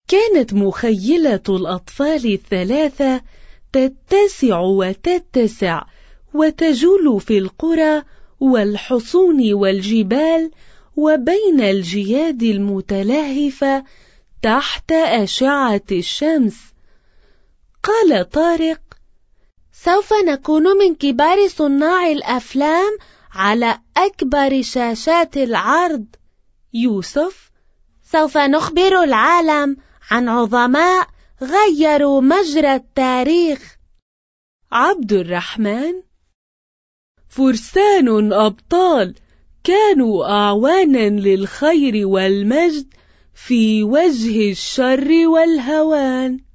كانت مخيلة الأطفال الثلاثة تتسع وتتسع وتجول في القرى والحصون والجبال وبين الجياد المتلهفة تحت أشعة الشمس. قال طارق: سوف نكون من كبار صناع الأفلام على أكبر شاشات العرض. يوسف: سوف نخبر العالم عن عظماء غيروا مجرى التاريخ. عبد الرحمن: فرسان أبطال كانوا أعوانا للخير والمجد في وجه الشر والهوان.